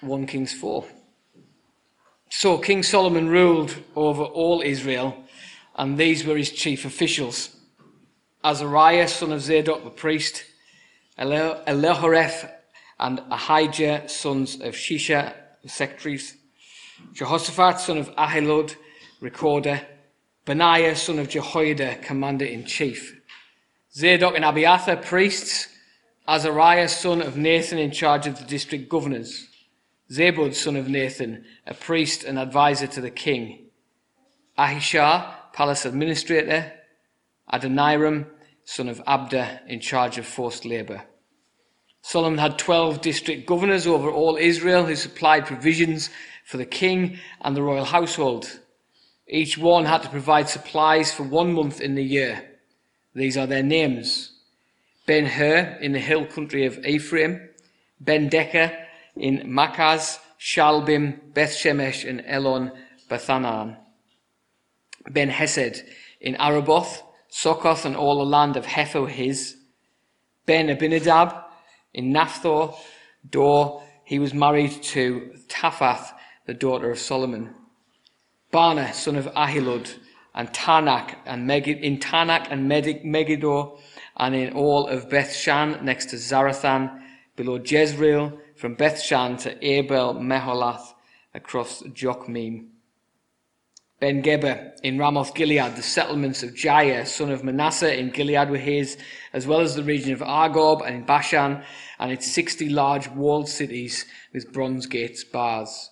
1 Kings 4. So King Solomon ruled over all Israel, and these were his chief officials: Azariah, son of Zadok the priest, Elihoreph and Ahijah, sons of Shisha, secretaries, Jehoshaphat, son of Ahilud, recorder, Benaiah, son of Jehoiada, commander-in-chief, Zadok and Abiathar, priests, Azariah, son of Nathan, in charge of the district governors, Zabud, son of Nathan, a priest and advisor to the king, Ahishar, palace administrator, Adoniram, son of Abda, in charge of forced labour. Solomon had 12 district governors over all Israel who supplied provisions for the king and the royal household. Each one had to provide supplies for 1 month in the year. These are their names: Ben-Hur in the hill country of Ephraim, Ben-Decker in Makaz, Shalbim, Beth-Shemesh and Elon Bethanan, Ben-Hesed in Araboth, Sokoth and all the land of Hepher his, Ben-Abinadab in Naphthor, Dor, he was married to Taphath, the daughter of Solomon, Bana, son of Ahilud, and Tanak and Megiddo, and in all of Beth-Shan next to Zarathan, below Jezreel, from Beth-Shan to Abel Meholath across Jokmeam. Ben-Geber in Ramoth-Gilead, the settlements of Jair, son of Manasseh in Gilead were his, as well as the region of Argob and in Bashan, and its 60 large walled cities with bronze gates, bars.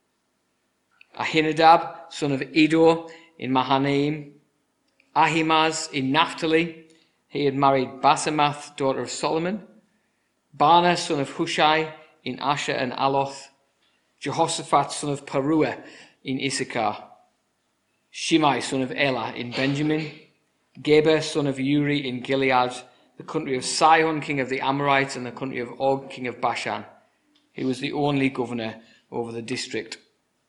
Ahinadab, son of Edo in Mahanaim, Ahimaaz in Naphtali, he had married Basemath, daughter of Solomon, Bana, son of Hushai in Asher and Aloth, Jehoshaphat, son of Paruah in Issachar, Shimei, son of Elah in Benjamin, Geber, son of Uri in Gilead, the country of Sihon, king of the Amorites, and the country of Og, king of Bashan. He was the only governor over the district.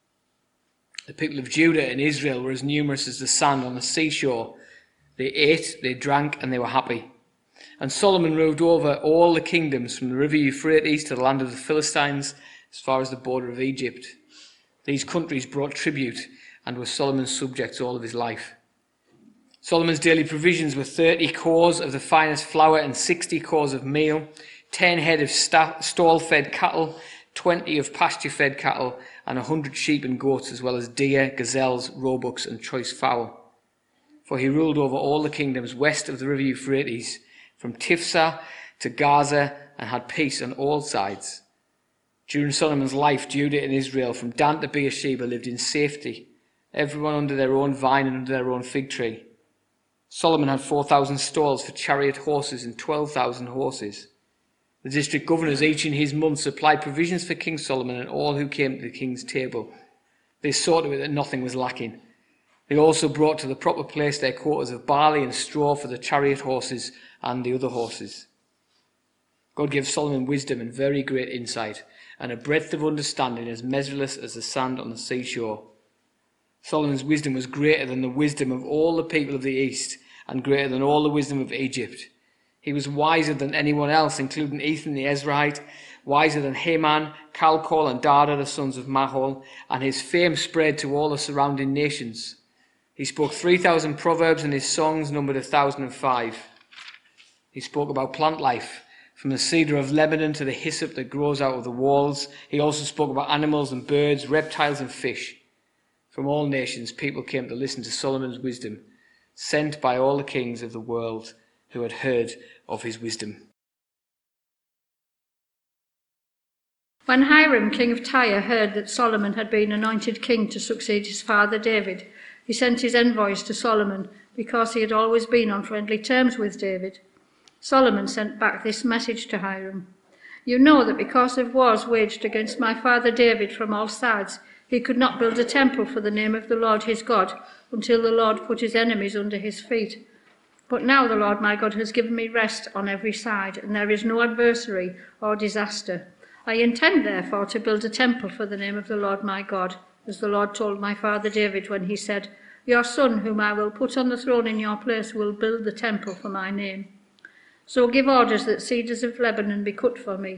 The people of Judah and Israel were as numerous as the sand on the seashore. They ate, they drank, and they were happy. And Solomon ruled over all the kingdoms from the river Euphrates to the land of the Philistines, as far as the border of Egypt. These countries brought tribute and were Solomon's subjects all of his life. Solomon's daily provisions were 30 cors of the finest flour and 60 cors of meal, 10 head of stall-fed cattle, 20 of pasture-fed cattle, and 100 sheep and goats, as well as deer, gazelles, roebucks, and choice fowl. For he ruled over all the kingdoms west of the river Euphrates, from Tifsah to Gaza, and had peace on all sides. During Solomon's life, Judah and Israel, from Dan to Beersheba, lived in safety, everyone under their own vine and under their own fig tree. Solomon had 4,000 stalls for chariot horses and 12,000 horses. The district governors, each in his month, supplied provisions for King Solomon and all who came to the king's table. They saw to it that nothing was lacking. They also brought to the proper place their quotas of barley and straw for the chariot horses and the other horses. God gave Solomon wisdom and very great insight, and a breadth of understanding as measureless as the sand on the seashore. Solomon's wisdom was greater than the wisdom of all the people of the East, and greater than all the wisdom of Egypt. He was wiser than anyone else, including Ethan the Ezrahite, wiser than Heman, Calcol, and Dada, the sons of Mahol, and his fame spread to all the surrounding nations. He spoke 3,000 proverbs, and his songs numbered 1,005. He spoke about plant life, from the cedar of Lebanon to the hyssop that grows out of the walls. He also spoke about animals and birds, reptiles and fish. From all nations, people came to listen to Solomon's wisdom, sent by all the kings of the world who had heard of his wisdom. When Hiram, king of Tyre, heard that Solomon had been anointed king to succeed his father David, he sent his envoys to Solomon, because he had always been on friendly terms with David. Solomon sent back this message to Hiram: "You know that because of wars waged against my father David from all sides, he could not build a temple for the name of the Lord his God until the Lord put his enemies under his feet. But now the Lord my God has given me rest on every side, and there is no adversary or disaster. I intend, therefore, to build a temple for the name of the Lord my God, as the Lord told my father David when he said, 'Your son, whom I will put on the throne in your place, will build the temple for my name.' So give orders that cedars of Lebanon be cut for me,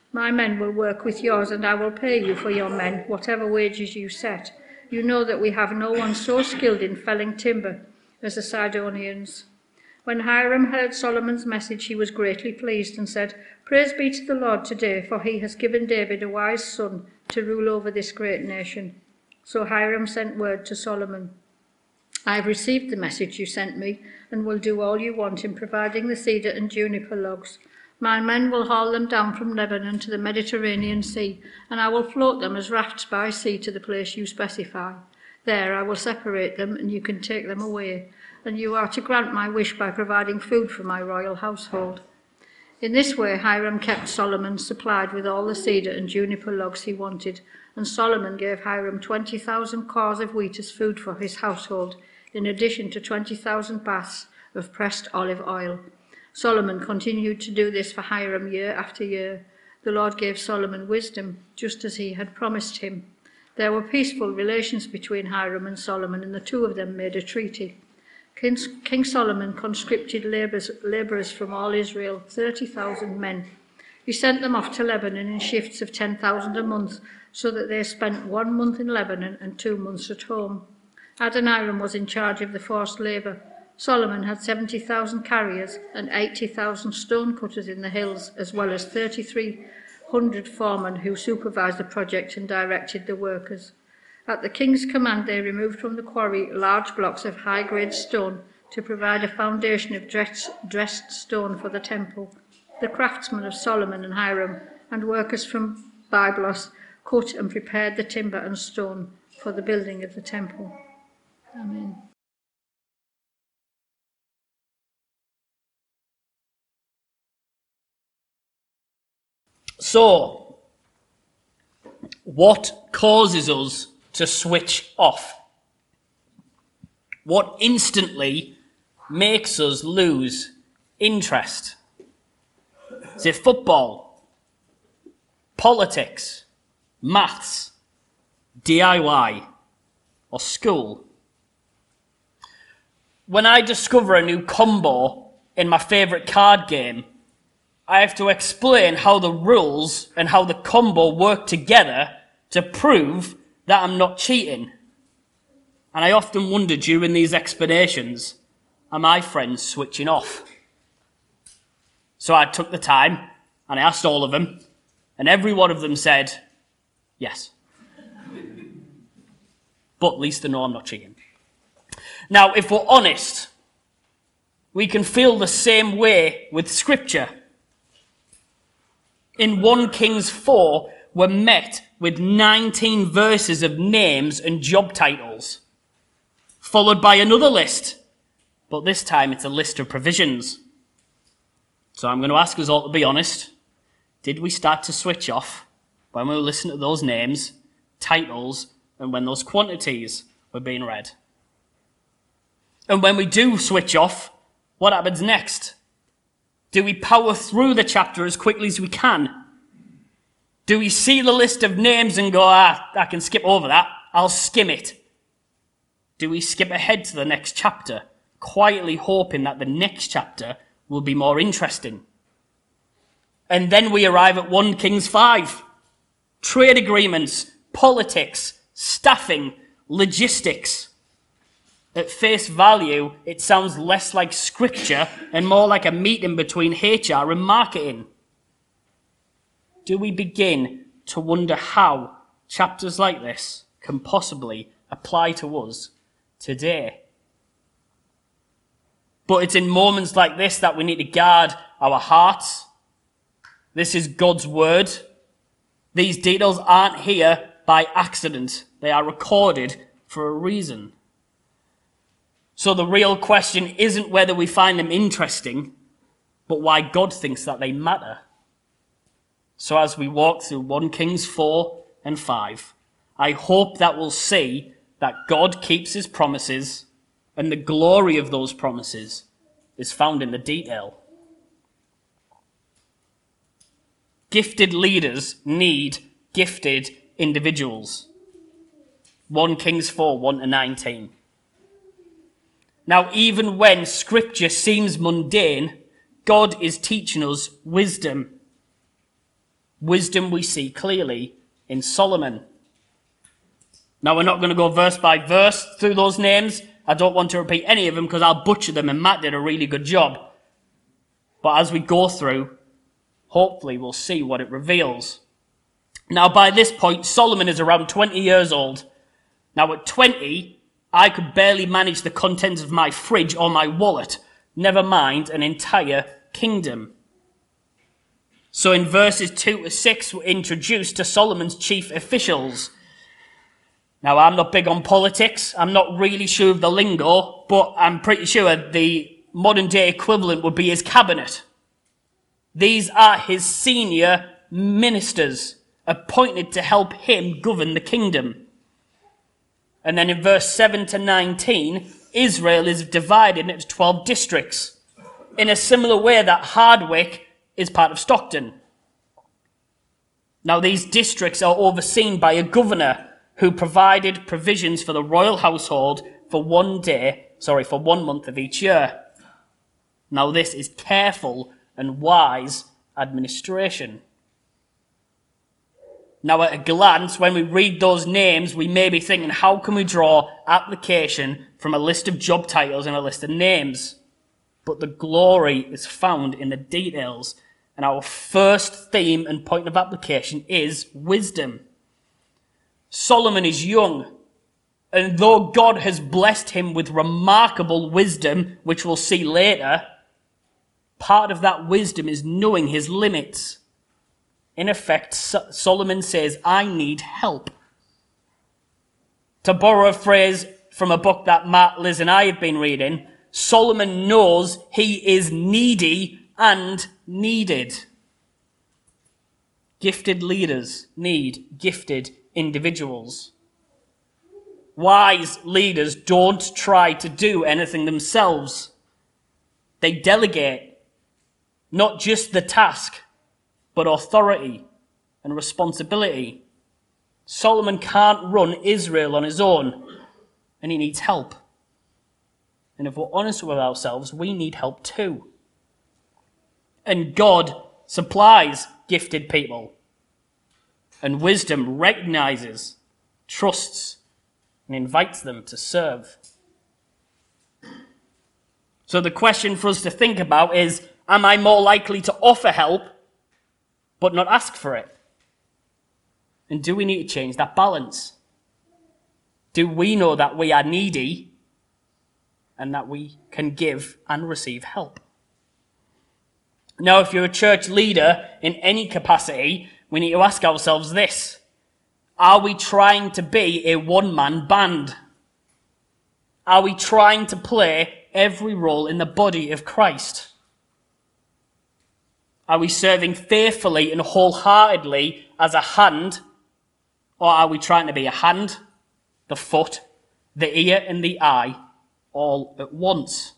My men will work with yours, and I will pay you for your men, whatever wages you set. You know that we have no one so skilled in felling timber as the Sidonians." When Hiram heard Solomon's message, he was greatly pleased and said, "Praise be to the Lord today, for he has given David a wise son to rule over this great nation." So Hiram sent word to Solomon, "I have received the message you sent me and will do all you want in providing the cedar and juniper logs. My men will haul them down from Lebanon to the Mediterranean Sea, and I will float them as rafts by sea to the place you specify. There I will separate them, and you can take them away. And you are to grant my wish by providing food for my royal household." In this way Hiram kept Solomon supplied with all the cedar and juniper logs he wanted, and Solomon gave Hiram 20,000 cors of wheat as food for his household, in addition to 20,000 baths of pressed olive oil. Solomon continued to do this for Hiram year after year. The Lord gave Solomon wisdom, just as he had promised him. There were peaceful relations between Hiram and Solomon, and the two of them made a treaty. King Solomon conscripted labourers from all Israel, 30,000 men. He sent them off to Lebanon in shifts of 10,000 a month, so that they spent 1 month in Lebanon and 2 months at home. Adoniram was in charge of the forced labour. Solomon had 70,000 carriers and 80,000 stone cutters in the hills, as well as 3,300 foremen who supervised the project and directed the workers. At the king's command, they removed from the quarry large blocks of high-grade stone to provide a foundation of dressed stone for the temple. The craftsmen of Solomon and Hiram and workers from Byblos cut and prepared the timber and stone for the building of the temple. Amen. So, what causes us to switch off? What instantly makes us lose interest? Is it football, politics, maths, DIY, or school? When I discover a new combo in my favourite card game, I have to explain how the rules and how the combo work together to prove that I'm not cheating. And I often wonder during these explanations, are my friends switching off? So I took the time and I asked all of them, and every one of them said, yes. But at least they know I'm not cheating. Now, if we're honest, we can feel the same way with Scripture. In 1 Kings 4, we're met with 19 verses of names and job titles, followed by another list, but this time it's a list of provisions. So I'm going to ask us all to be honest. Did we start to switch off when we listened to those names, titles, and when those quantities were being read? And when we do switch off, what happens next? Do we power through the chapter as quickly as we can? Do we see the list of names and go, I can skip over that, I'll skim it? Do we skip ahead to the next chapter, quietly hoping that the next chapter will be more interesting? And then we arrive at 1 Kings 5. Trade agreements, politics, staffing, logistics. At face value, it sounds less like Scripture and more like a meeting between HR and marketing. Do we begin to wonder how chapters like this can possibly apply to us today? But it's in moments like this that we need to guard our hearts. This is God's word. These details aren't here by accident. They are recorded for a reason. So the real question isn't whether we find them interesting, but why God thinks that they matter. So as we walk through 1 Kings 4 and 5, I hope that we'll see that God keeps his promises, and the glory of those promises is found in the detail. Gifted leaders need gifted individuals. 1 Kings 4, 1-19. Now, even when Scripture seems mundane, God is teaching us wisdom. Wisdom we see clearly in Solomon. Now, we're not going to go verse by verse through those names. I don't want to repeat any of them because I'll butcher them, and Matt did a really good job. But as we go through, hopefully we'll see what it reveals. Now, by this point, Solomon is around 20 years old. Now, at 20, I could barely manage the contents of my fridge or my wallet, never mind an entire kingdom. So in verses 2 to 6, we're introduced to Solomon's chief officials. Now, I'm not big on politics. I'm not really sure of the lingo, but I'm pretty sure the modern day equivalent would be his cabinet. These are his senior ministers, appointed to help him govern the kingdom. And then in verse 7 to 19, Israel is divided into 12 districts, in a similar way that Hardwick is part of Stockton. Now, these districts are overseen by a governor who provided provisions for the royal household for 1 month of each year. Now, this is careful and wise administration. Now, at a glance, when we read those names, we may be thinking, how can we draw application from a list of job titles and a list of names? But the glory is found in the details. And our first theme and point of application is wisdom. Solomon is young, and though God has blessed him with remarkable wisdom, which we'll see later, part of that wisdom is knowing his limits. In effect, Solomon says, I need help. To borrow a phrase from a book that Matt, Liz, and I have been reading, Solomon knows he is needy and needed. Gifted leaders need gifted individuals. Wise leaders don't try to do anything themselves. They delegate not just the task, but authority and responsibility. Solomon can't run Israel on his own, and he needs help. And if we're honest with ourselves, we need help too. And God supplies gifted people. And wisdom recognizes, trusts, and invites them to serve. So the question for us to think about is, am I more likely to offer help but not ask for it? And do we need to change that balance? Do we know that we are needy and that we can give and receive help? Now, if you're a church leader in any capacity, we need to ask ourselves this. Are we trying to be a one-man band? Are we trying to play every role in the body of Christ? Are we serving faithfully and wholeheartedly as a hand? Or are we trying to be a hand, the foot, the ear, and the eye all at once?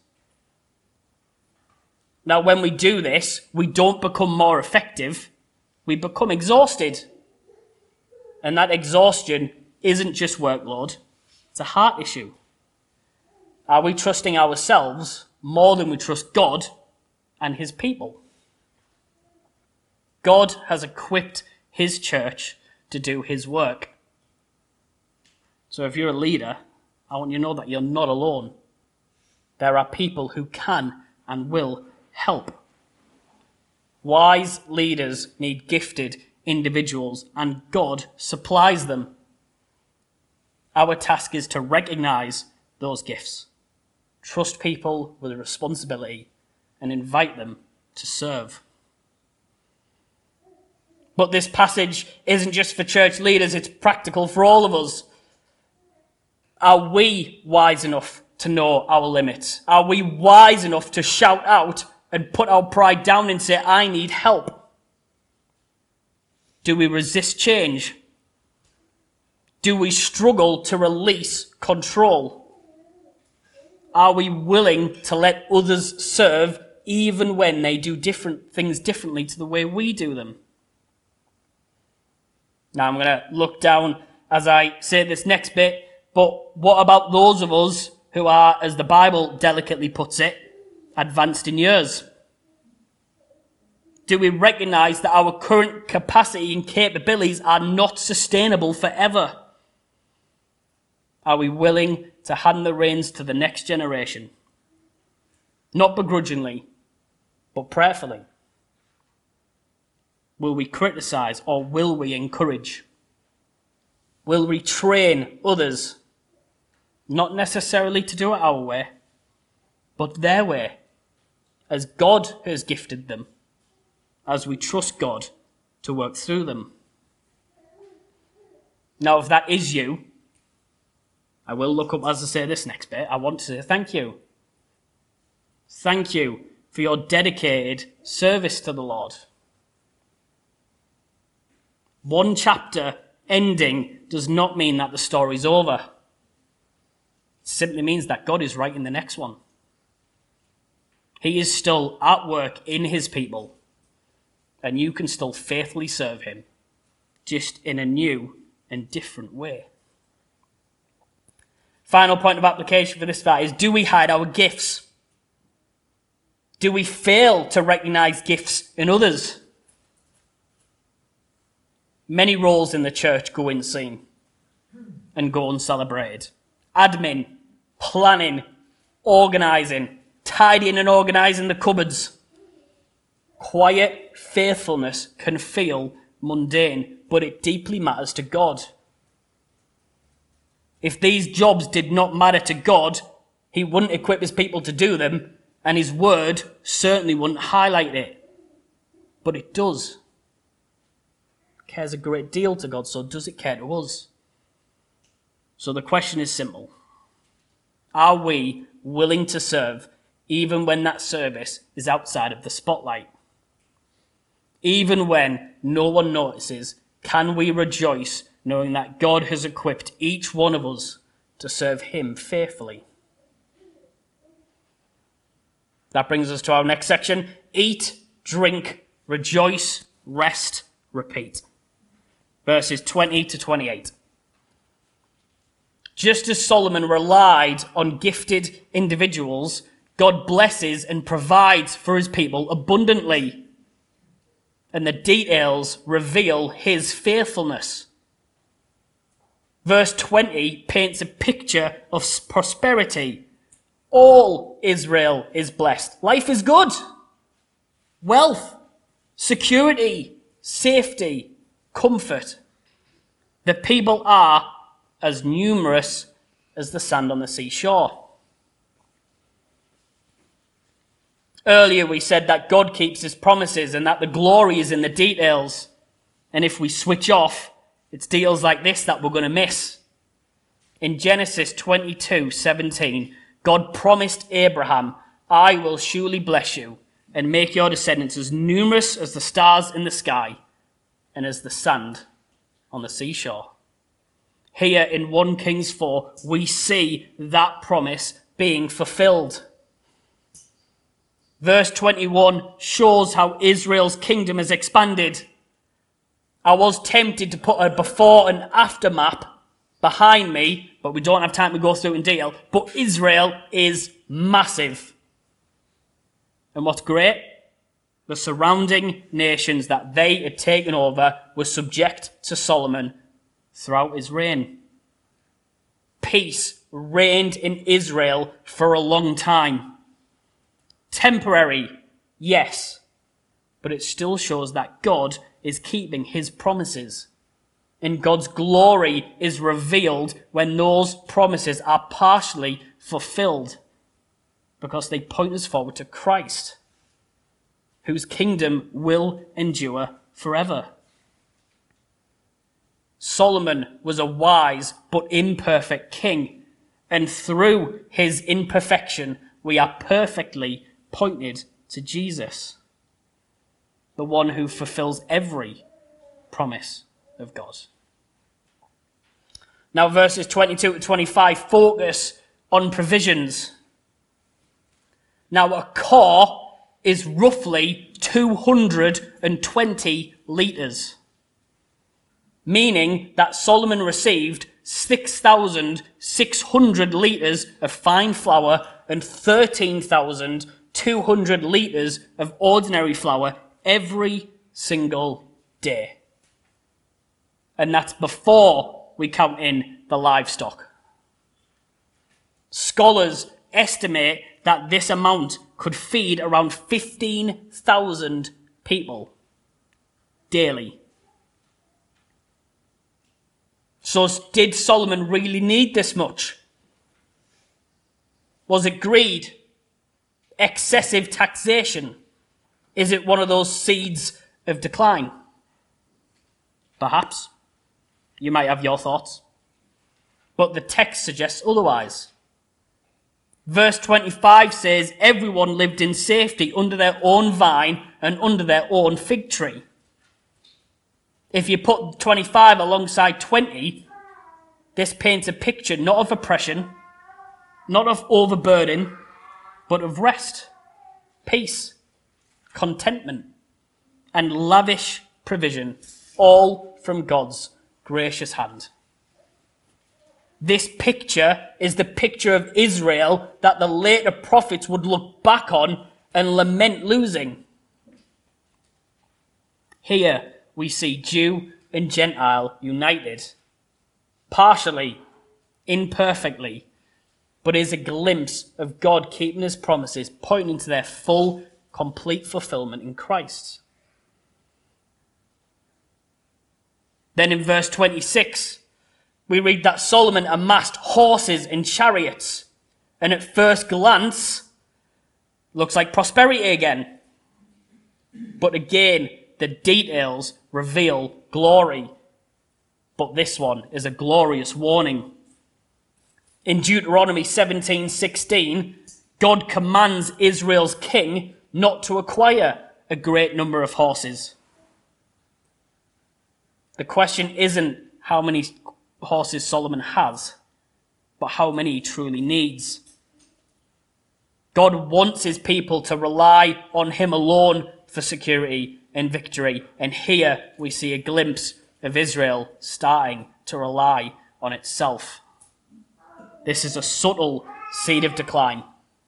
Now, when we do this, we don't become more effective. We become exhausted. And that exhaustion isn't just workload. It's a heart issue. Are we trusting ourselves more than we trust God and his people? God has equipped his church to do his work. So if you're a leader, I want you to know that you're not alone. There are people who can and will help. Wise leaders need gifted individuals, and God supplies them. Our task is to recognize those gifts, trust people with a responsibility, and invite them to serve. But this passage isn't just for church leaders, it's practical for all of us. Are we wise enough to know our limits? Are we wise enough to shout out and put our pride down and say, I need help? Do we resist change? Do we struggle to release control? Are we willing to let others serve even when they do different things differently to the way we do them? Now I'm going to look down as I say this next bit, but what about those of us who are, as the Bible delicately puts it, advanced in years? Do we recognize that our current capacity and capabilities are not sustainable forever? Are we willing to hand the reins to the next generation? Not begrudgingly, but prayerfully. Will we criticize or will we encourage? Will we train others, not necessarily to do it our way, but their way, as God has gifted them, as we trust God to work through them? Now, if that is you, I will look up as I say this next bit. I want to say thank you. Thank you for your dedicated service to the Lord. One chapter ending does not mean that the story's over. It simply means that God is writing the next one. He is still at work in his people, and you can still faithfully serve him, just in a new and different way. Final point of application for this verse is, do we hide our gifts? Do we fail to recognize gifts in others? Many roles in the church go unseen and go uncelebrated. Admin, planning, organising, tidying and organising the cupboards. Quiet faithfulness can feel mundane, but it deeply matters to God. If these jobs did not matter to God, he wouldn't equip his people to do them, and his word certainly wouldn't highlight it. But it does. It cares a great deal to God, so does it care to us? So the question is simple. Are we willing to serve even when that service is outside of the spotlight? Even when no one notices, can we rejoice knowing that God has equipped each one of us to serve him faithfully? That brings us to our next section. Eat, drink, rejoice, rest, repeat. Verses 20 to 28. Just as Solomon relied on gifted individuals, God blesses and provides for his people abundantly. And the details reveal his faithfulness. Verse 20 paints a picture of prosperity. All Israel is blessed. Life is good. Wealth, security, safety, comfort. The people are as numerous as the sand on the seashore. Earlier we said that God keeps his promises and that the glory is in the details. And if we switch off, it's deals like this that we're going to miss. In Genesis 22:17, God promised Abraham, I will surely bless you and make your descendants as numerous as the stars in the sky and as the sand on the seashore. Here in 1 Kings 4, we see that promise being fulfilled. Verse 21 shows how Israel's kingdom has expanded. I was tempted to put a before and after map behind me, but we don't have time to go through it in detail. But Israel is massive. And what's great? The surrounding nations that they had taken over were subject to Solomon throughout his reign. Peace reigned in Israel for a long time. Temporary, yes, but it still shows that God is keeping his promises. And God's glory is revealed when those promises are partially fulfilled, because they point us forward to Christ, whose kingdom will endure forever. Solomon was a wise but imperfect king, and through his imperfection, we are perfectly pointed to Jesus, the one who fulfills every promise of God. Now, verses 22 to 25 focus on provisions. Now, a core is roughly 220 litres, meaning that Solomon received 6,600 litres of fine flour and 13,200 litres of ordinary flour every single day. And that's before we count in the livestock. Scholars estimate that this amount could feed around 15,000 people daily. So did Solomon really need this much? Was it greed? Excessive taxation? Is it one of those seeds of decline? Perhaps. You might have your thoughts. But the text suggests otherwise. Verse 25 says, everyone lived in safety under their own vine and under their own fig tree. If you put 25 alongside 20, this paints a picture not of oppression, not of overburden, but of rest, peace, contentment, and lavish provision, all from God's gracious hand. This picture is the picture of Israel that the later prophets would look back on and lament losing. Here we see Jew and Gentile united, partially, imperfectly, but is a glimpse of God keeping his promises, pointing to their full, complete fulfillment in Christ. Then in verse 26, we read that Solomon amassed horses and chariots, and at first glance, looks like prosperity again. But again, the details reveal glory. But this one is a glorious warning. In Deuteronomy 17:16, God commands Israel's king not to acquire a great number of horses. The question isn't how many horses Solomon has, but how many he truly needs. God wants his people to rely on him alone for security and victory, and here we see a glimpse of Israel starting to rely on itself. This is a subtle seed of decline.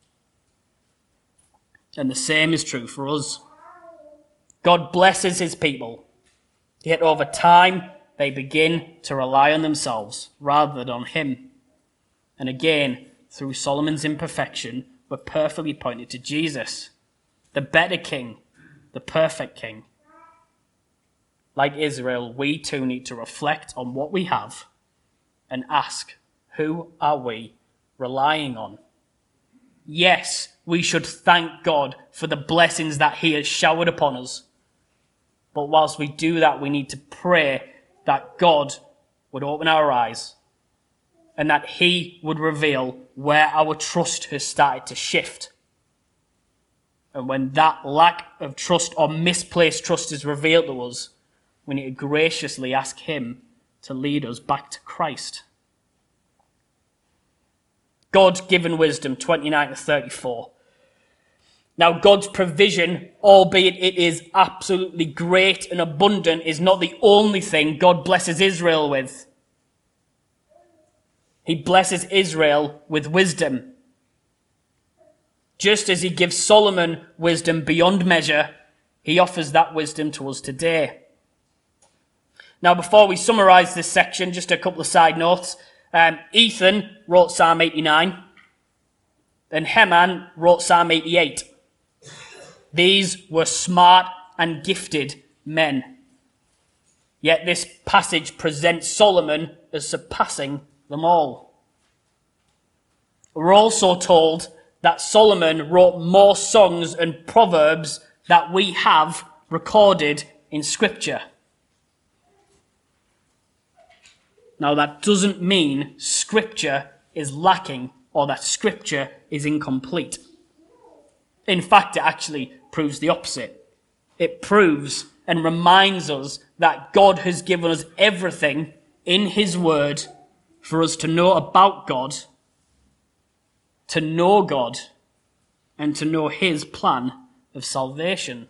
And the same is true for us. God blesses his people, yet over time they begin to rely on themselves rather than on him. And again, through Solomon's imperfection, we're perfectly pointed to Jesus, the better king, the perfect king. Like Israel, we too need to reflect on what we have and ask, who are we relying on? Yes, we should thank God for the blessings that he has showered upon us. But whilst we do that, we need to pray that God would open our eyes and that he would reveal where our trust has started to shift. And when that lack of trust or misplaced trust is revealed to us, we need to graciously ask him to lead us back to Christ. God-given wisdom, 29 to 34. Now, God's provision, albeit it is absolutely great and abundant, is not the only thing God blesses Israel with. He blesses Israel with wisdom. Just as he gives Solomon wisdom beyond measure, he offers that wisdom to us today. Now, before we summarize this section, just a couple of side notes. Ethan wrote Psalm 89, and Heman wrote Psalm 88. These were smart and gifted men. Yet this passage presents Solomon as surpassing them all. We're also told that Solomon wrote more songs and proverbs that we have recorded in Scripture. Now, that doesn't mean Scripture is lacking or that Scripture is incomplete. In fact, it actually proves the opposite. It proves and reminds us that God has given us everything in his word for us to know about God, to know God, and to know his plan of salvation.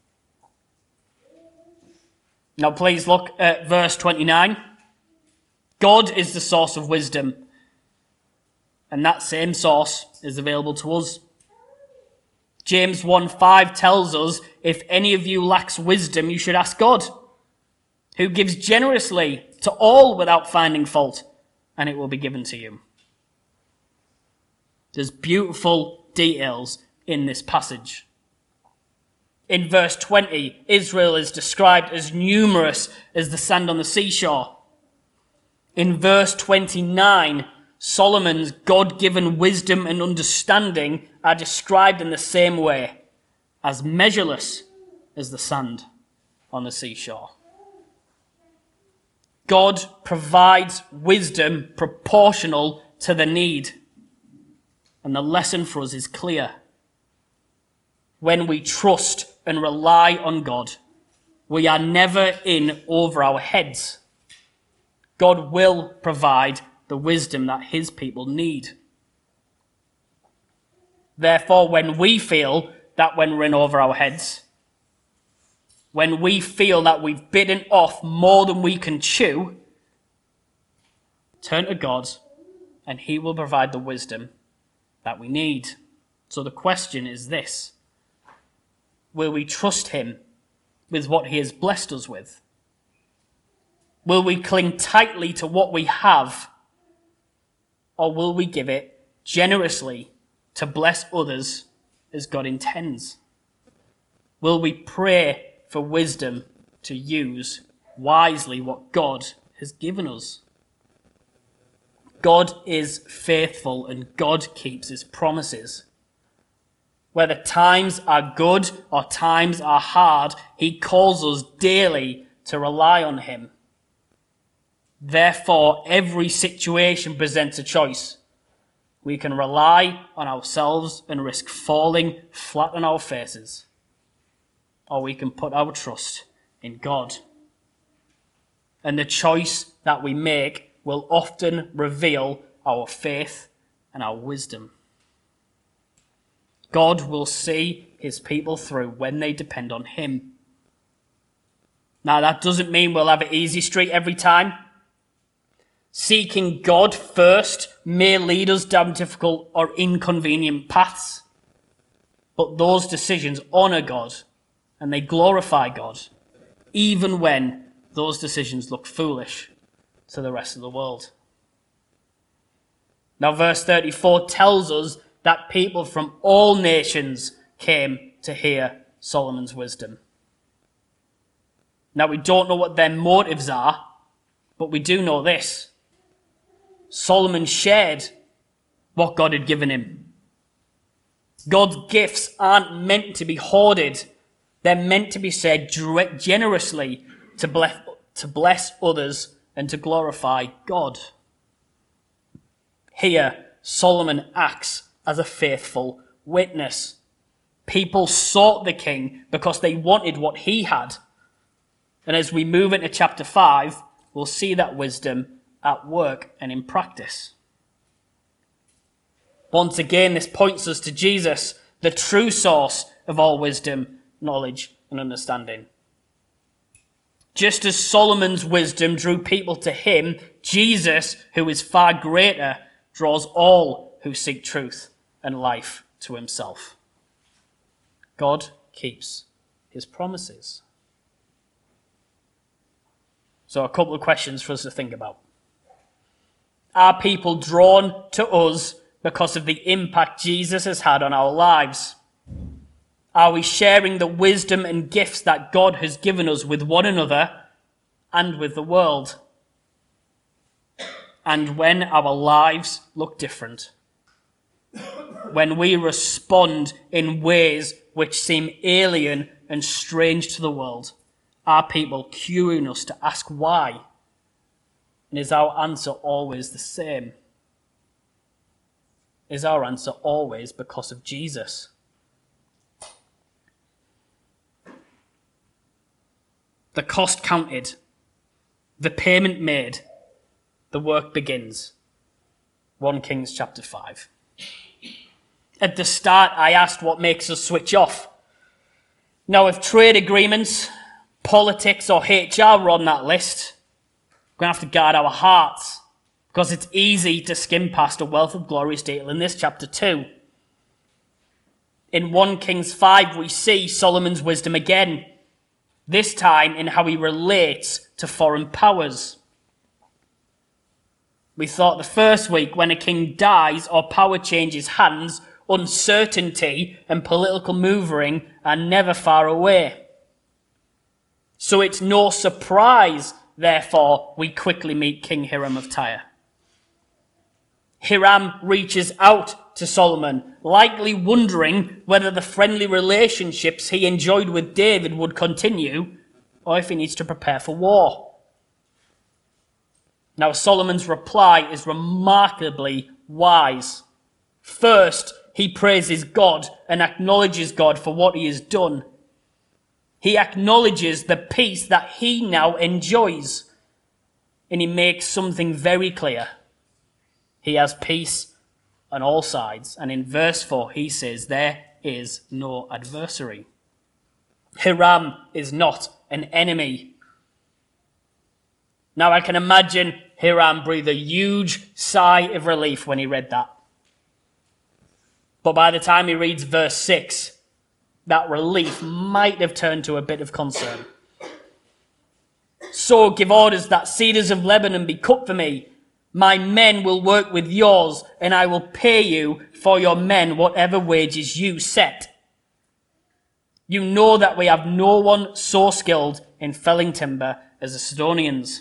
Now, please look at verse 29. God is the source of wisdom, and that same source is available to us. James 1:5 tells us, if any of you lacks wisdom, you should ask God, who gives generously to all without finding fault, and it will be given to you. There's beautiful details in this passage. In verse 20, Israel is described as numerous as the sand on the seashore. In verse 29, Solomon's God-given wisdom and understanding are described in the same way, as measureless as the sand on the seashore. God provides wisdom proportional to the need. And the lesson for us is clear. When we trust and rely on God, we are never in over our heads. God will provide the wisdom that his people need. Therefore, when we feel that when we're in over our heads, when we feel that we've bitten off more than we can chew, turn to God and he will provide the wisdom that we need. So the question is this: will we trust him with what he has blessed us with? Will we cling tightly to what we have, or will we give it generously to bless others as God intends? Will we pray for wisdom to use wisely what God has given us? God is faithful and God keeps his promises. Whether times are good or times are hard, he calls us daily to rely on him. Therefore, every situation presents a choice. We can rely on ourselves and risk falling flat on our faces, or we can put our trust in God. And the choice that we make will often reveal our faith and our wisdom. God will see his people through when they depend on him. Now, that doesn't mean we'll have an easy street every time. Seeking God first may lead us down difficult or inconvenient paths. But those decisions honour God and they glorify God, even when those decisions look foolish to the rest of the world. Now, verse 34 tells us that people from all nations came to hear Solomon's wisdom. Now, we don't know what their motives are, but we do know this: Solomon shared what God had given him. God's gifts aren't meant to be hoarded. They're meant to be shared generously to bless others and to glorify God. Here, Solomon acts as a faithful witness. People sought the king because they wanted what he had. And as we move into chapter 5, we'll see that wisdom at work and in practice. Once again, this points us to Jesus, the true source of all wisdom, knowledge, and understanding. Just as Solomon's wisdom drew people to him, Jesus, who is far greater, draws all who seek truth and life to himself. God keeps his promises. So a couple of questions for us to think about. Are people drawn to us because of the impact Jesus has had on our lives? Are we sharing the wisdom and gifts that God has given us with one another and with the world? And when our lives look different, when we respond in ways which seem alien and strange to the world, are people curing us to ask why? And is our answer always the same? Is our answer always because of Jesus? The cost counted, the payment made, the work begins. 1 Kings chapter 5. At the start, I asked what makes us switch off. Now, if trade agreements, politics, or HR were on that list, we're going to have to guard our hearts, because it's easy to skim past a wealth of glorious detail in this chapter too. In 1 Kings 5, we see Solomon's wisdom again, this time in how he relates to foreign powers. We thought the first week, when a king dies or power changes hands, uncertainty and political maneuvering are never far away. So it's no surprise, therefore, we quickly meet King Hiram of Tyre. Hiram reaches out to Solomon, likely wondering whether the friendly relationships he enjoyed with David would continue, or if he needs to prepare for war. Now, Solomon's reply is remarkably wise. First, he praises God and acknowledges God for what he has done. He acknowledges the peace that he now enjoys. And he makes something very clear. He has peace on all sides. And in verse 4, he says, there is no adversary. Hiram is not an enemy. Now, I can imagine Hiram breathed a huge sigh of relief when he read that. But by the time he reads verse 6, that relief might have turned to a bit of concern. So give orders that cedars of Lebanon be cut for me. My men will work with yours, and I will pay you for your men whatever wages you set. You know that we have no one so skilled in felling timber as the Sidonians.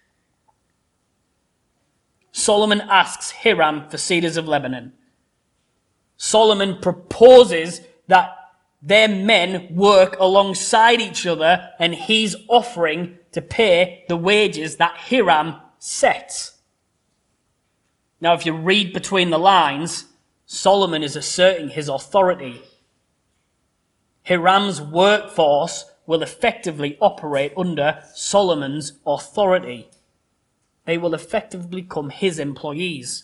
Solomon asks Hiram for cedars of Lebanon. Solomon proposes that their men work alongside each other, and he's offering to pay the wages that Hiram sets. Now, if you read between the lines, Solomon is asserting his authority. Hiram's workforce will effectively operate under Solomon's authority. They will effectively become his employees.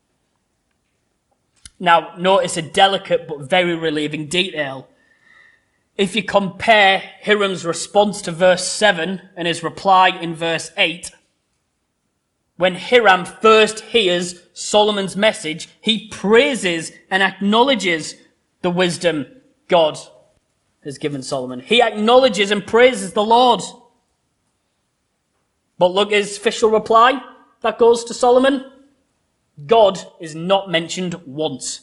Now, notice a delicate but very relieving detail. If you compare Hiram's response to verse 7 and his reply in verse 8, when Hiram first hears Solomon's message, he praises and acknowledges the wisdom God has given Solomon. He acknowledges and praises the Lord. But look at his official reply that goes to Solomon. God is not mentioned once.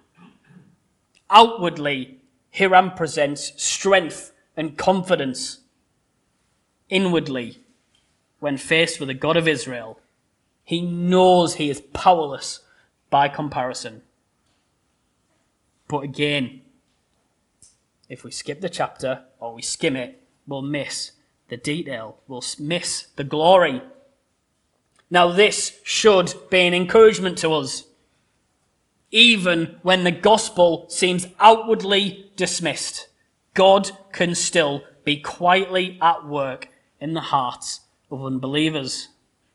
Outwardly, Hiram presents strength and confidence. Inwardly, when faced with the God of Israel, he knows he is powerless by comparison. But again, if we skip the chapter or we skim it, we'll miss the detail. We'll miss the glory. Now, this should be an encouragement to us. Even when the gospel seems outwardly dismissed, God can still be quietly at work in the hearts of unbelievers.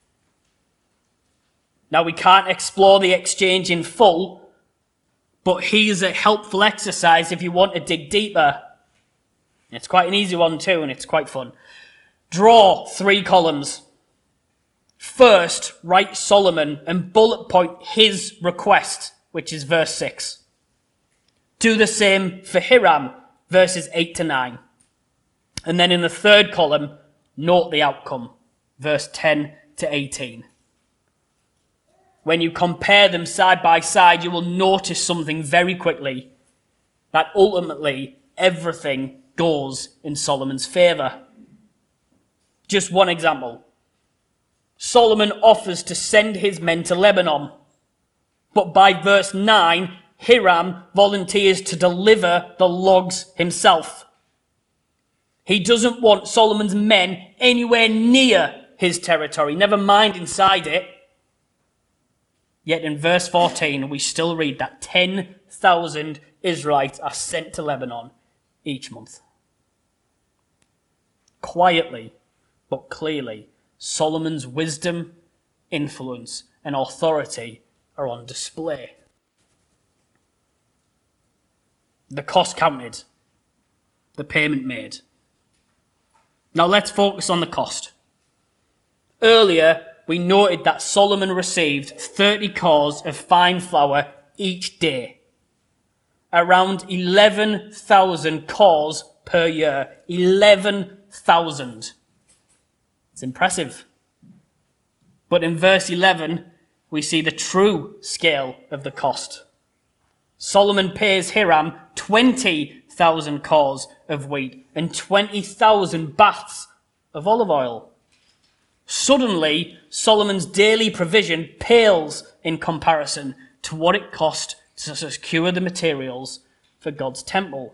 Now, we can't explore the exchange in full, but here's a helpful exercise if you want to dig deeper. It's quite an easy one too, and it's quite fun. Draw 3 columns. First, write Solomon and bullet point his request, which is verse 6. Do the same for Hiram, verses 8 to 9. And then in the third column, note the outcome, verse 10 to 18. When you compare them side by side, you will notice something very quickly, that ultimately everything goes in Solomon's favor. Just one example. Solomon offers to send his men to Lebanon, but by verse 9, Hiram volunteers to deliver the logs himself. He doesn't want Solomon's men anywhere near his territory, never mind inside it. Yet in verse 14, we still read that 10,000 Israelites are sent to Lebanon each month. Quietly, but clearly, Solomon's wisdom, influence, and authority are on display. The cost counted, the payment made. Now let's focus on the cost. Earlier, we noted that Solomon received 30 cors of fine flour each day. around 11,000 cores per year. 11,000. It's impressive. But in verse 11, we see the true scale of the cost. Solomon pays Hiram 20,000 cores of wheat and 20,000 baths of olive oil. Suddenly, Solomon's daily provision pales in comparison to what it cost to secure the materials for God's temple.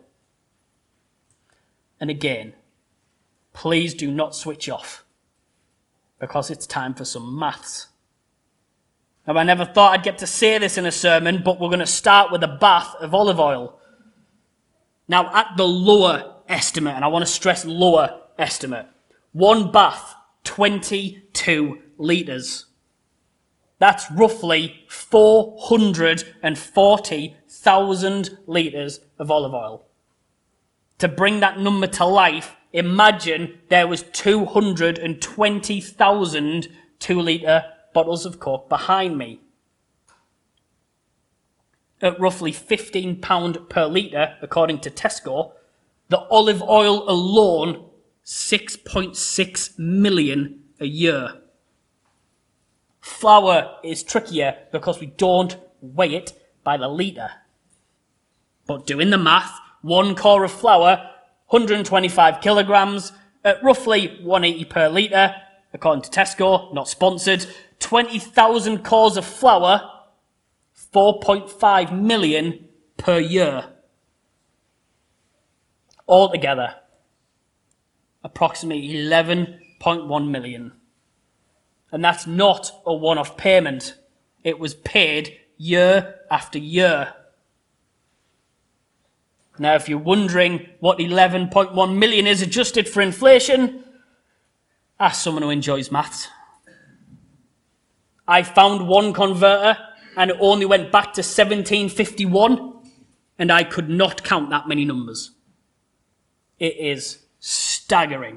And again, please do not switch off, because it's time for some maths. Now, I never thought I'd get to say this in a sermon, but we're going to start with a bath of olive oil. Now, at the lower estimate, and I want to stress lower estimate, one bath, 22 litres. That's roughly 440,000 litres of olive oil. To bring that number to life, imagine there was 220,000 2-litre bottles of Coke behind me. At roughly £15 per litre, according to Tesco, the olive oil alone, 6.6 million a year. Flour is trickier because we don't weigh it by the litre. But doing the math, 1 core of flour, 125 kilograms, at roughly 180 per litre, according to Tesco, not sponsored. 20,000 cores of flour, 4.5 million per year. Altogether, approximately 11.1 million. And that's not a one-off payment. It was paid year after year. Now, if you're wondering what 11.1 million is adjusted for inflation, ask someone who enjoys maths. I found one converter and it only went back to 1751, and I could not count that many numbers. It is staggering.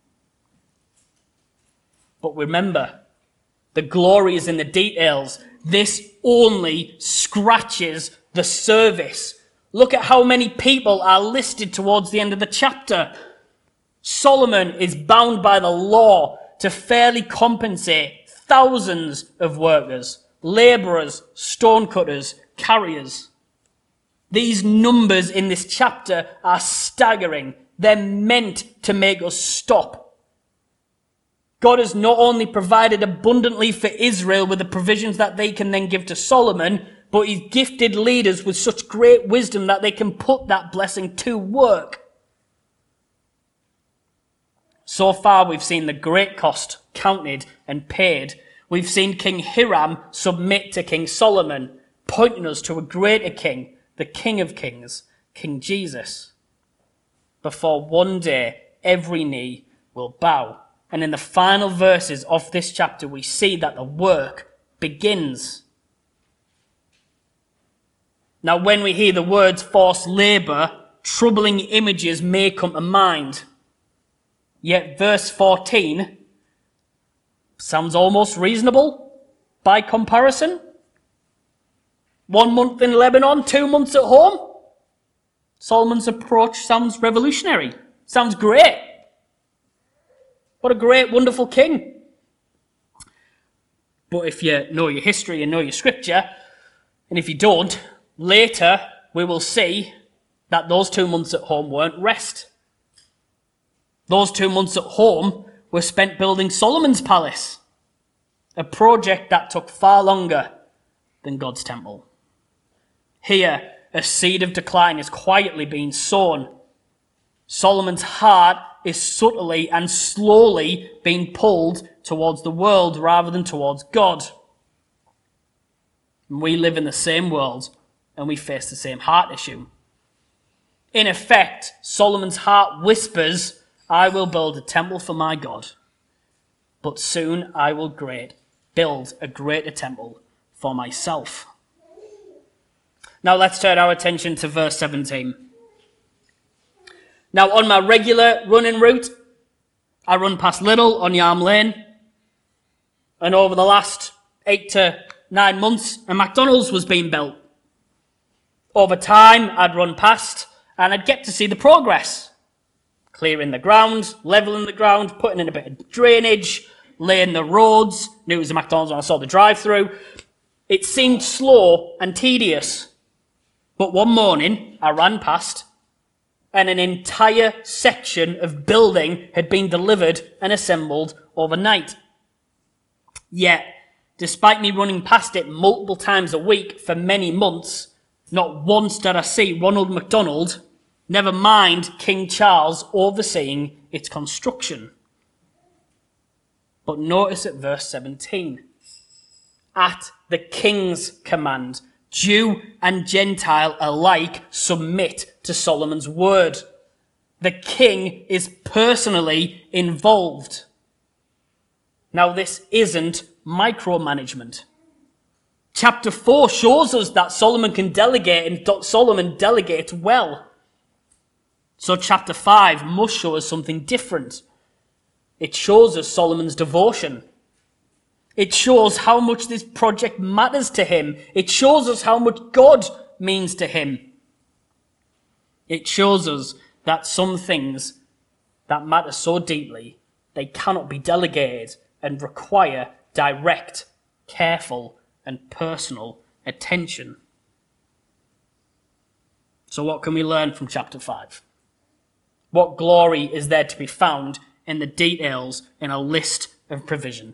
But remember, the glory is in the details. This only scratches the surface. Look at how many people are listed towards the end of the chapter. Solomon is bound by the law to fairly compensate thousands of workers, labourers, stonecutters, carriers. These numbers in this chapter are staggering. They're meant to make us stop. God has not only provided abundantly for Israel with the provisions that they can then give to Solomon, but he's gifted leaders with such great wisdom that they can put that blessing to work. So far, we've seen the great cost counted and paid. We've seen King Hiram submit to King Solomon, pointing us to a greater king, the King of Kings, King Jesus. Before one day, every knee will bow. And in the final verses of this chapter, we see that the work begins. Now, when we hear the words forced labour, troubling images may come to mind. Yet verse 14 sounds almost reasonable by comparison. 1 month in Lebanon, 2 months at home. Solomon's approach sounds revolutionary. Sounds great. What a great, wonderful king. But if you know your history and know your scripture, and if you don't, later we will see that those 2 months at home weren't rest. Those 2 months at home were spent building Solomon's palace, a project that took far longer than God's temple. Here, a seed of decline is quietly being sown. Solomon's heart is subtly and slowly being pulled towards the world rather than towards God. And we live in the same world and we face the same heart issue. In effect, Solomon's heart whispers, I will build a temple for my God, but soon I will build a greater temple for myself. Now let's turn our attention to verse 17. Now on my regular running route, I run past Lidl on Yarm Lane, and over the last 8 to 9 months, a McDonald's was being built. Over time, I'd run past and I'd get to see the progress. Clearing the ground, levelling the ground, putting in a bit of drainage, laying the roads. Knew it was a McDonald's when I saw the drive-through. It seemed slow and tedious. But one morning, I ran past and an entire section of building had been delivered and assembled overnight. Yet, despite me running past it multiple times a week for many months, not once did I see Ronald McDonald, never mind King Charles, overseeing its construction. But notice at verse 17. At the king's command, Jew and Gentile alike submit to Solomon's word. The king is personally involved. Now, this isn't micromanagement. Chapter 4 shows us that Solomon can delegate, and Solomon delegates well. So chapter 5 must show us something different. It shows us Solomon's devotion. It shows how much this project matters to him. It shows us how much God means to him. It shows us that some things that matter so deeply, they cannot be delegated and require direct, careful, and personal attention. So what can we learn from chapter 5? What glory is there to be found in the details in a list of provision?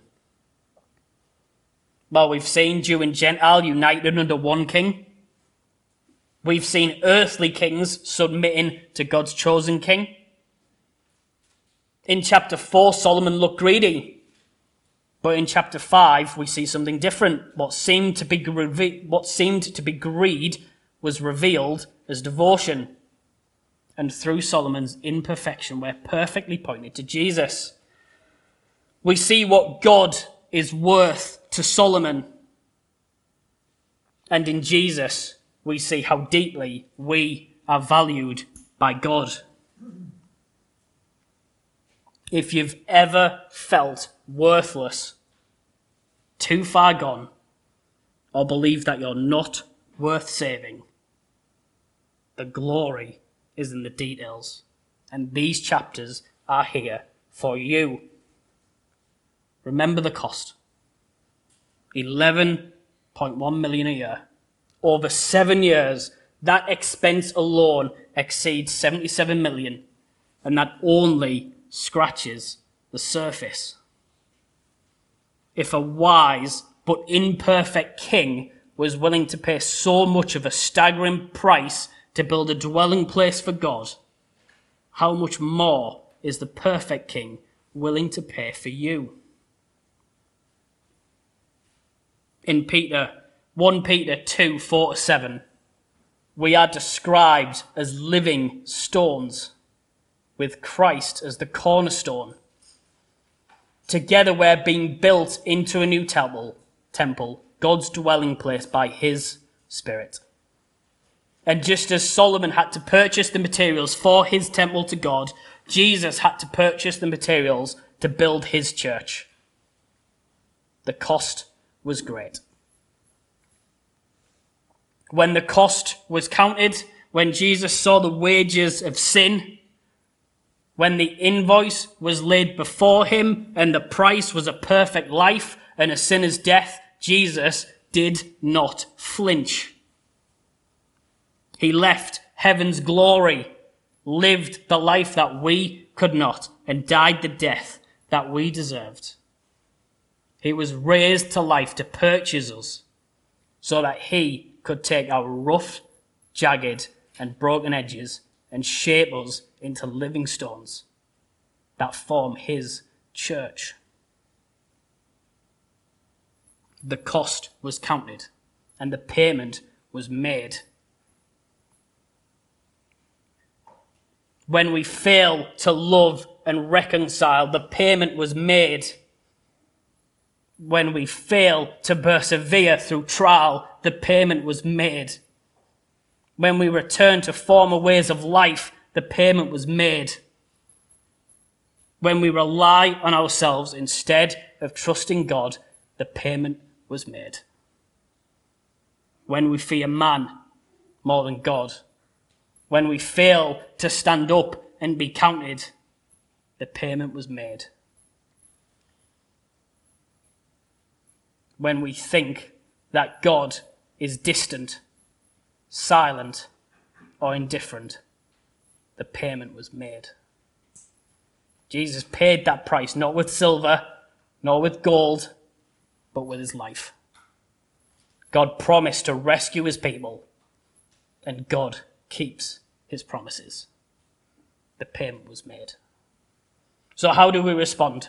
Well, we've seen Jew and Gentile united under one king. We've seen earthly kings submitting to God's chosen king. In chapter 4, Solomon looked greedy. But in chapter 5, we see something different. What seemed to be greed was revealed as devotion. And through Solomon's imperfection, we're perfectly pointed to Jesus. We see what God is worth to Solomon. And in Jesus, we see how deeply we are valued by God. If you've ever felt worthless, too far gone, or believe that you're not worth saving, the glory is in the details. And these chapters are here for you. Remember the cost. 11.1 million a year. Over 7 years, that expense alone exceeds 77 million. And that only scratches the surface. If a wise but imperfect king was willing to pay so much of a staggering price to build a dwelling place for God, how much more is the perfect king willing to pay for you? In 1 Peter 2, 4-7, we are described as living stones, with Christ as the cornerstone. Together we're being built into a new temple, God's dwelling place by his Spirit. And just as Solomon had to purchase the materials for his temple to God, Jesus had to purchase the materials to build his church. The cost was great. When the cost was counted, when Jesus saw the wages of sin, when the invoice was laid before him and the price was a perfect life and a sinner's death, Jesus did not flinch. He left heaven's glory, lived the life that we could not, and died the death that we deserved. He was raised to life to purchase us so that he could take our rough, jagged, and broken edges and shape us into living stones that form his church. The cost was counted and the payment was made. When we fail to love and reconcile, the payment was made. When we fail to persevere through trial, the payment was made. When we return to former ways of life, the payment was made. When we rely on ourselves instead of trusting God, the payment was made. When we fear man more than God. When we fail to stand up and be counted, the payment was made. When we think that God is distant, silent, or indifferent, the payment was made. Jesus paid that price, not with silver, nor with gold, but with his life. God promised to rescue his people, and God keeps his promises. The payment was made. So how do we respond?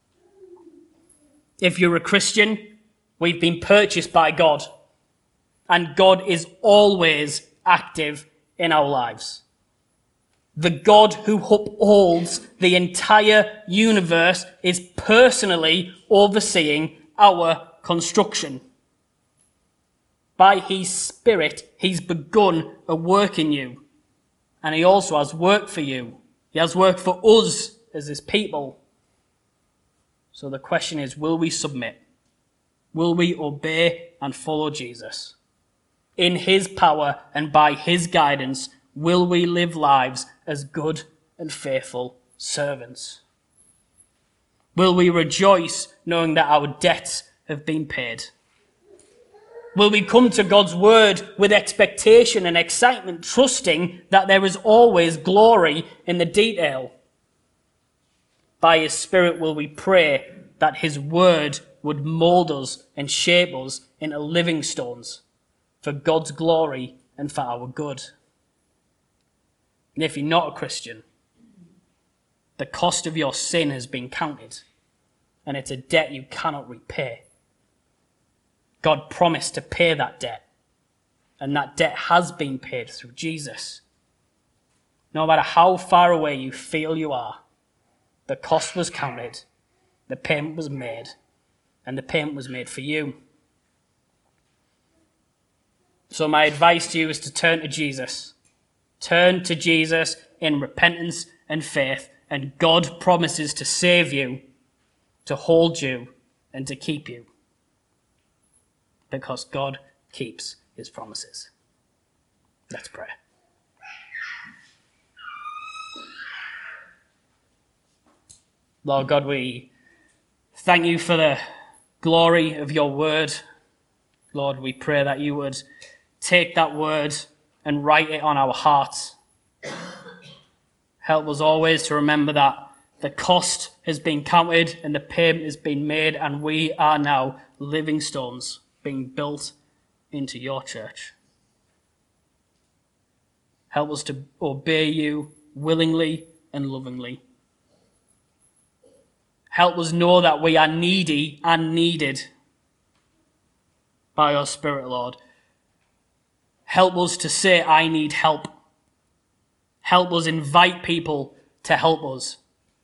If you're a Christian, we've been purchased by God, and God is always active in our lives. The God who upholds the entire universe is personally overseeing our construction. By his Spirit, he's begun a work in you. And he also has work for you. He has work for us as his people. So the question is, will we submit? Will we obey and follow Jesus? In his power and by his guidance, will we live lives as good and faithful servants? Will we rejoice knowing that our debts have been paid? Will we come to God's word with expectation and excitement, trusting that there is always glory in the detail? By his Spirit will we pray that his word would mold us and shape us into living stones for God's glory and for our good. And if you're not a Christian, the cost of your sin has been counted, and it's a debt you cannot repay. God promised to pay that debt, and that debt has been paid through Jesus. No matter how far away you feel you are, the cost was counted, the payment was made, and the payment was made for you. So my advice to you is to turn to Jesus. Turn to Jesus in repentance and faith, and God promises to save you, to hold you, and to keep you. Because God keeps his promises. Let's pray. Lord God, we thank you for the glory of your word. Lord, we pray that you would take that word and write it on our hearts. Help us always to remember that the cost has been counted and the payment has been made, and we are now living stones being built into your church. Help us to obey you willingly and lovingly. Help us know that we are needy and needed by your Spirit, Lord. Help us to say, I need help. Help us invite people to help us.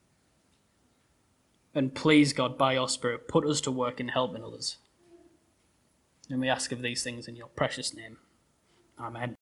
And please, God, by your Spirit, put us to work in helping others. And we ask of these things in your precious name. Amen.